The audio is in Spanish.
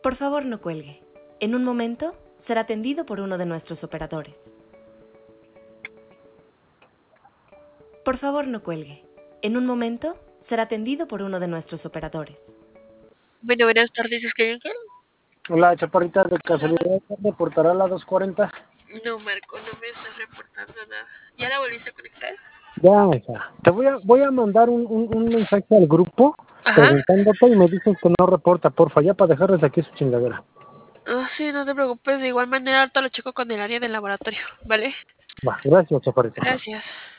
Por favor, no cuelgue. En un momento será atendido por uno de nuestros operadores. Por favor, no cuelgue. En un momento será atendido por uno de nuestros operadores. Bueno, buenas tardes, ¿es que Hola, chaparrita, de casualidad, ¿reportará a la 2:40? No, Marco, no me estás reportando nada. ¿Ya la volviste a conectar? Ya, hija. Te voy a mandar un mensaje al grupo Ajá. preguntándote y me dices que no reporta, porfa, ya para dejarles aquí su chingadera. Sí, no te preocupes. De igual manera, ahorita lo checo con el área del laboratorio, ¿vale? Va, gracias, chaparrita. Gracias.